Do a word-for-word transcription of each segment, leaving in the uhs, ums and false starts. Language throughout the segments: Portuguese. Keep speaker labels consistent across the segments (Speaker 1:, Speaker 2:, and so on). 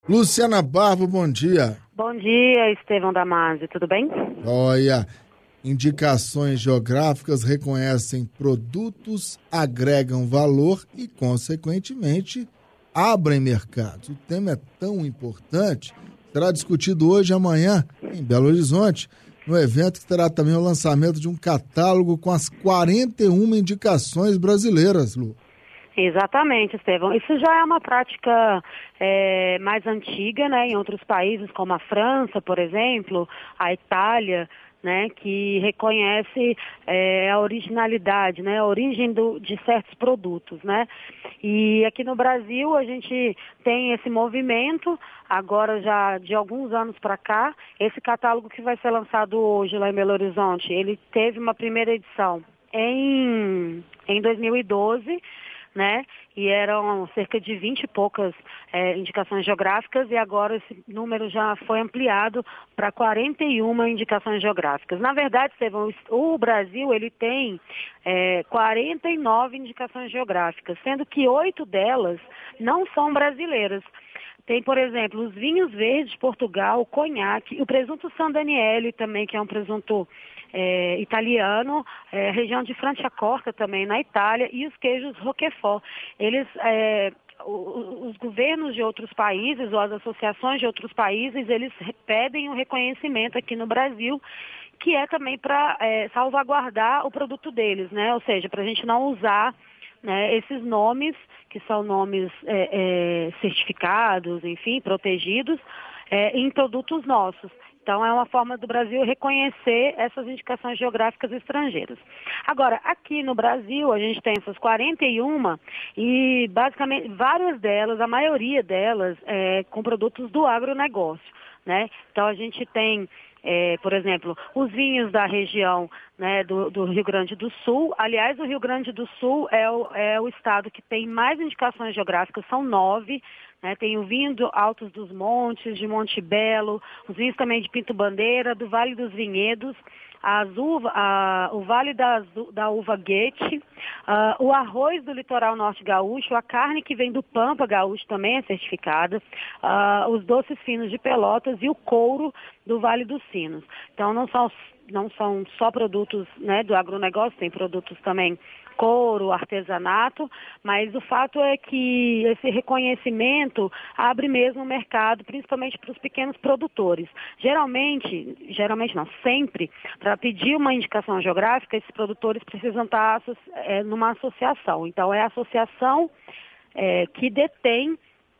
Speaker 1: Luciana Barbo, bom dia.
Speaker 2: Bom dia, Estevão Damasio, tudo bem?
Speaker 1: Olha, indicações geográficas reconhecem produtos, agregam valor e, consequentemente, abrem mercados. O tema é tão importante, será discutido hoje e amanhã em Belo Horizonte, no evento que terá também o lançamento de um catálogo com as quarenta e uma indicações brasileiras, Lu.
Speaker 2: Exatamente, Estevão. Isso já é uma prática é, mais antiga, né, em outros países, como a França, por exemplo, a Itália, né, que reconhece é, a originalidade, né, a origem do, de certos produtos, né. E aqui no Brasil a gente tem esse movimento, agora já de alguns anos para cá, esse catálogo que vai ser lançado hoje lá em Belo Horizonte, ele teve uma primeira edição em, em dois mil e doze, né? E eram cerca de vinte e poucas é, indicações geográficas e agora esse número já foi ampliado para quarenta e uma indicações geográficas. Na verdade, Estevão, o Brasil ele tem é, quarenta e nove indicações geográficas, sendo que oito delas não são brasileiras. Tem, por exemplo, os vinhos verdes de Portugal, o conhaque, o presunto San Daniele também, que é um presunto é, italiano, é, região de Franciacorta também, na Itália, e os queijos Roquefort. Eles, é, os, os governos de outros países, ou as associações de outros países, eles pedem o reconhecimento aqui no Brasil, que é também para é, salvaguardar o produto deles, né? Ou seja, para a gente não usar, né, esses nomes, que são nomes é, é, certificados, enfim, protegidos, é, em produtos nossos. Então, é uma forma do Brasil reconhecer essas indicações geográficas estrangeiras. Agora, aqui no Brasil, a gente tem essas quarenta e uma e, basicamente, várias delas, a maioria delas, é, com produtos do agronegócio, né? Então, a gente tem... É, por exemplo, os vinhos da região, né, do, do Rio Grande do Sul. Aliás, o Rio Grande do Sul é o, é o estado que tem mais indicações geográficas, são nove. Né, tem o vinho do Altos dos Montes, de Monte Belo, os vinhos também de Pinto Bandeira, do Vale dos Vinhedos, as uva, a, o Vale da, da Uva Guete, uh, o arroz do Litoral Norte Gaúcho, a carne que vem do Pampa Gaúcho também é certificada, uh, os doces finos de Pelotas e o couro do Vale dos Sinos. Então, não são, não são só produtos, né, do agronegócio, tem produtos também couro, artesanato, mas o fato é que esse reconhecimento abre mesmo o mercado, principalmente para os pequenos produtores. Geralmente, geralmente não, sempre, para pedir uma indicação geográfica, esses produtores precisam estar é, numa associação. Então, é a associação é, que detém,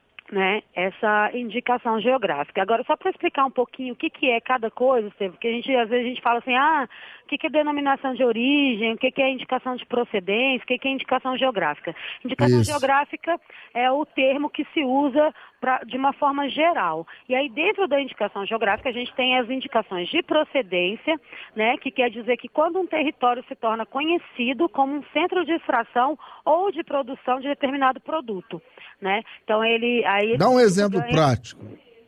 Speaker 2: né, essa indicação geográfica. Agora, só para explicar um pouquinho o que, que é cada coisa, porque a gente, às vezes a gente fala assim, ah, o que, que é denominação de origem, o que, que é indicação de procedência, o que, que é indicação geográfica. Indicação
Speaker 1: Isso.
Speaker 2: geográfica é o termo que se usa pra, de uma forma geral. E aí, dentro da indicação geográfica, a gente tem as indicações de procedência, né, que quer dizer que quando um território se torna conhecido como um centro de extração ou de produção de determinado produto, né? Então, ele... Aí
Speaker 1: Dá um
Speaker 2: ele
Speaker 1: exemplo
Speaker 2: ganha...
Speaker 1: prático.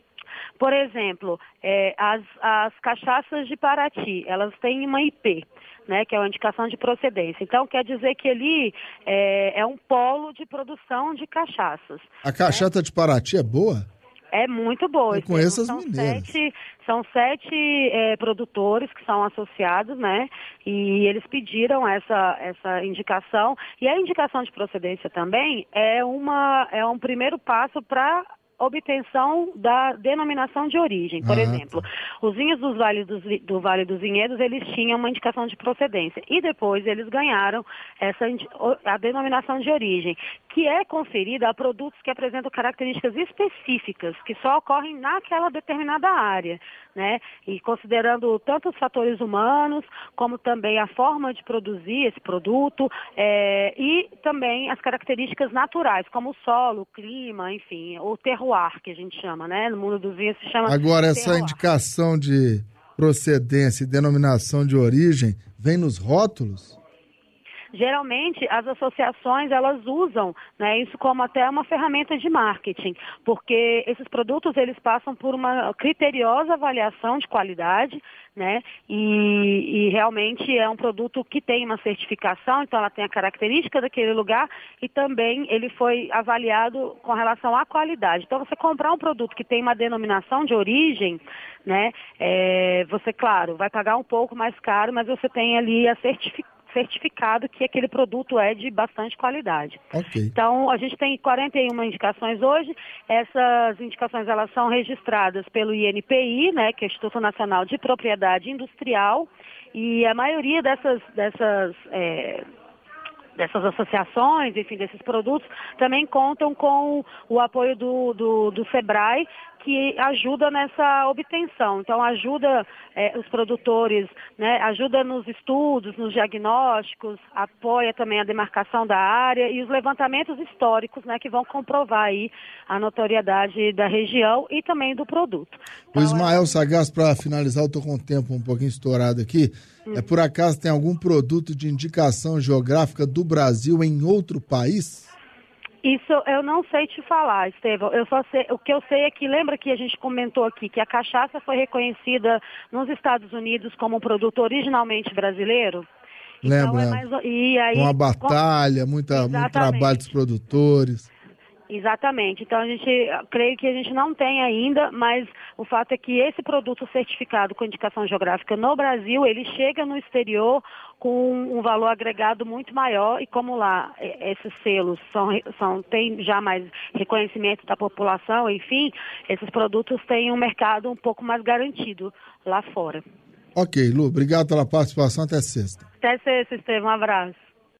Speaker 2: Por exemplo, é, as, as cachaças de Paraty, elas têm uma I P, né, que é uma indicação de procedência. Então, quer dizer que ali é, é um polo de produção de cachaças.
Speaker 1: A cachaça, né, de Paraty é boa?
Speaker 2: É muito boa.
Speaker 1: Eu conheço as
Speaker 2: são
Speaker 1: mineiras.
Speaker 2: Sete, são sete é, produtores que são associados, né? E eles pediram essa, essa indicação. E a indicação de procedência também é, uma, é um primeiro passo para obtenção da denominação de origem. Por ah, exemplo, tá. Os vinhos dos vale dos, do Vale dos Vinhedos, eles tinham uma indicação de procedência e depois eles ganharam essa, a denominação de origem, que é conferida a produtos que apresentam características específicas, que só ocorrem naquela determinada área, né? E considerando tanto os fatores humanos, como também a forma de produzir esse produto, é, e também as características naturais, como o solo, o clima, enfim, o terroir, que a gente chama, né? No mundo dos vinhos se chama
Speaker 1: Agora, essa
Speaker 2: terroir.
Speaker 1: Indicação de procedência e denominação de origem vem nos rótulos?
Speaker 2: geralmente as associações elas usam, né, isso como até uma ferramenta de marketing, porque esses produtos eles passam por uma criteriosa avaliação de qualidade, né, e, e realmente é um produto que tem uma certificação, então ela tem a característica daquele lugar e também ele foi avaliado com relação à qualidade. Então você comprar um produto que tem uma denominação de origem, né, é, você, claro, vai pagar um pouco mais caro, mas você tem ali a certificação certificado que aquele produto é de bastante qualidade.
Speaker 1: Okay.
Speaker 2: Então, a gente tem quarenta e uma indicações hoje. Essas indicações elas são registradas pelo I N P I, né, que é o Instituto Nacional de Propriedade Industrial, e a maioria dessas, dessas, é, dessas associações, enfim, desses produtos, também contam com o apoio do, do, do SEBRAE, que ajuda nessa obtenção. Então, ajuda é, os produtores, né, ajuda nos estudos, nos diagnósticos, apoia também a demarcação da área e os levantamentos históricos, né, que vão comprovar aí a notoriedade da região e também do produto.
Speaker 1: Então, o Ismael
Speaker 2: é...
Speaker 1: Sagaz, para finalizar, eu estou com o tempo um pouquinho estourado aqui. Hum. É por acaso tem algum produto de indicação geográfica do Brasil em outro país?
Speaker 2: Isso eu não sei te falar, Estevão. Eu só sei, o que eu sei é que, lembra que a gente comentou aqui que a cachaça foi reconhecida nos Estados Unidos como um produto originalmente brasileiro?
Speaker 1: Lembra,
Speaker 2: então, é mais, e aí,
Speaker 1: uma batalha, muita, muito trabalho dos produtores.
Speaker 2: Exatamente. Então, a gente, creio que a gente não tem ainda, mas o fato é que esse produto certificado com indicação geográfica no Brasil, ele chega no exterior com um valor agregado muito maior e como lá esses selos são, são, têm já mais reconhecimento da população, enfim, esses produtos têm um mercado um pouco mais garantido lá fora.
Speaker 1: Ok, Lu, obrigado pela participação, até sexta.
Speaker 2: Até sexta, Estevam, um abraço.